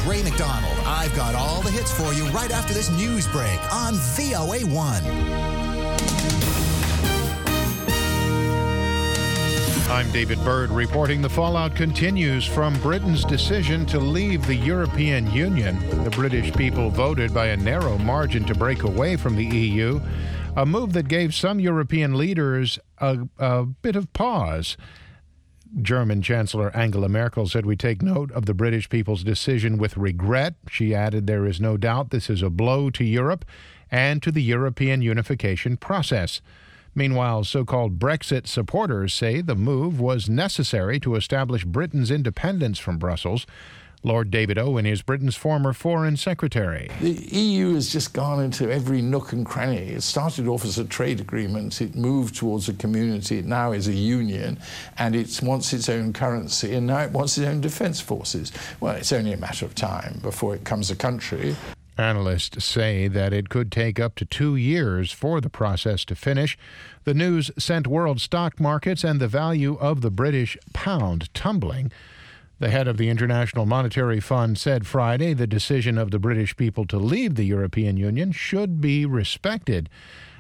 Ray McDonald. I've got all the hits for you right after this news break on VOA1. I'm David Byrd reporting the fallout continues from Britain's decision to leave the European Union. The British people voted by a narrow margin to break away from the EU, a move that gave some European leaders a bit of pause. German Chancellor Angela Merkel said, "We take note of the British people's decision with regret." She added, "There is no doubt this is a blow to Europe and to the European unification process." Meanwhile, so-called Brexit supporters say the move was necessary to establish Britain's independence from Brussels. Lord David Owen is Britain's former Foreign Secretary. The EU has just gone into every nook and cranny. It started off as a trade agreement. It moved towards a community. It now is a union, and it wants its own currency, and now it wants its own defence forces. Well, it's only a matter of time before it becomes a country. Analysts say that it could take up to 2 years for the process to finish. The news sent world stock markets and the value of the British pound tumbling. The head of the International Monetary Fund said Friday the decision of the British people to leave the European Union should be respected.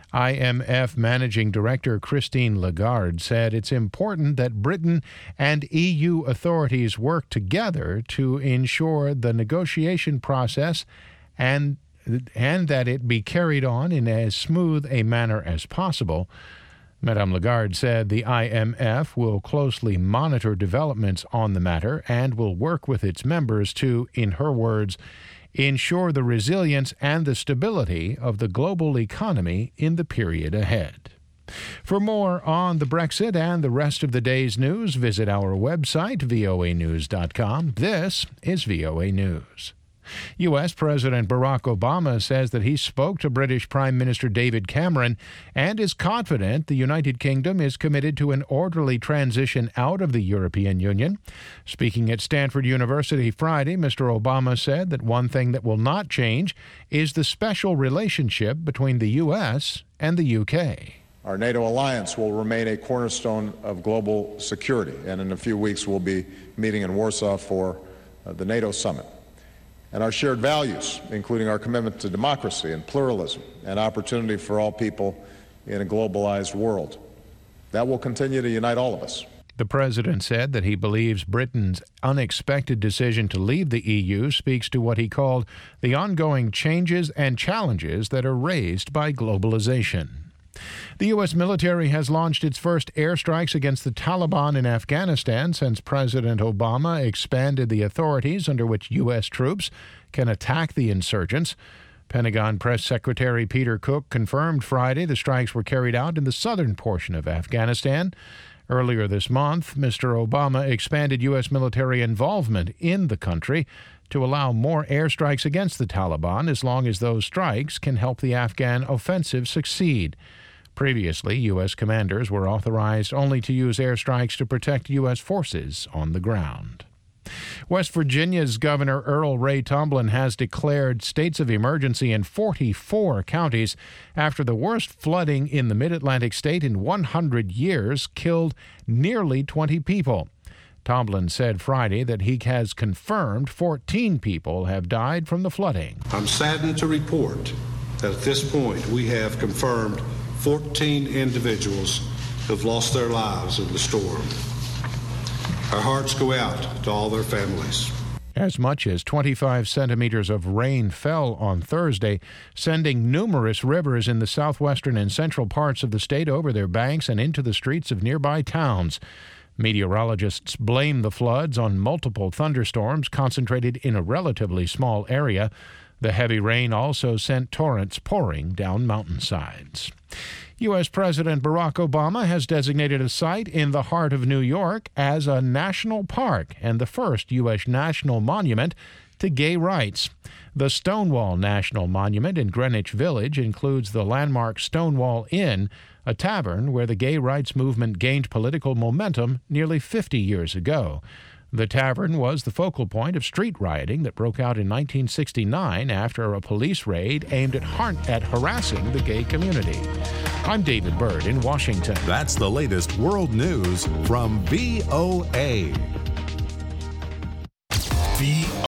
IMF Managing Director Christine Lagarde said it's important that Britain and EU authorities work together to ensure the negotiation process and that it be carried on in as smooth a manner as possible. Madame Lagarde said the IMF will closely monitor developments on the matter and will work with its members to, in her words, ensure the resilience and the stability of the global economy in the period ahead. For more on the Brexit and the rest of the day's news, visit our website, voanews.com. This is VOA News. U.S. President Barack Obama says that he spoke to British Prime Minister David Cameron and is confident the United Kingdom is committed to an orderly transition out of the European Union. Speaking at Stanford University Friday, Mr. Obama said that one thing that will not change is the special relationship between the U.S. and the U.K. Our NATO alliance will remain a cornerstone of global security, and in a few weeks we'll be meeting in Warsaw for the NATO summit. And our shared values, including our commitment to democracy and pluralism and opportunity for all people in a globalized world. That will continue to unite all of us. The president said that he believes Britain's unexpected decision to leave the EU speaks to what he called the ongoing changes and challenges that are raised by globalization. The U.S. military has launched its first airstrikes against the Taliban in Afghanistan since President Obama expanded the authorities under which U.S. troops can attack the insurgents. Pentagon Press Secretary Peter Cook confirmed Friday the strikes were carried out in the southern portion of Afghanistan. Earlier this month, Mr. Obama expanded U.S. military involvement in the country to allow more airstrikes against the Taliban as long as those strikes can help the Afghan offensive succeed. Previously, U.S. commanders were authorized only to use airstrikes to protect U.S. forces on the ground. West Virginia's Governor Earl Ray Tomblin has declared states of emergency in 44 counties after the worst flooding in the mid-Atlantic state in 100 years killed nearly 20 people. Tomblin said Friday that he has confirmed 14 people have died from the flooding. I'm saddened to report that at this point we have confirmed 14 individuals have lost their lives in the storm. Our hearts go out to all their families. As much as 25 centimeters of rain fell on Thursday, sending numerous rivers in the southwestern and central parts of the state over their banks and into the streets of nearby towns. Meteorologists blame the floods on multiple thunderstorms concentrated in a relatively small area. The heavy rain also sent torrents pouring down mountainsides. U.S. President Barack Obama has designated a site in the heart of New York as a national park and the first U.S. national monument to gay rights. The Stonewall National Monument in Greenwich Village includes the landmark Stonewall Inn, a tavern where the gay rights movement gained political momentum nearly 50 years ago. The tavern was the focal point of street rioting that broke out in 1969 after a police raid aimed at harassing the gay community. I'm David Byrd in Washington. That's the latest world news from VOA.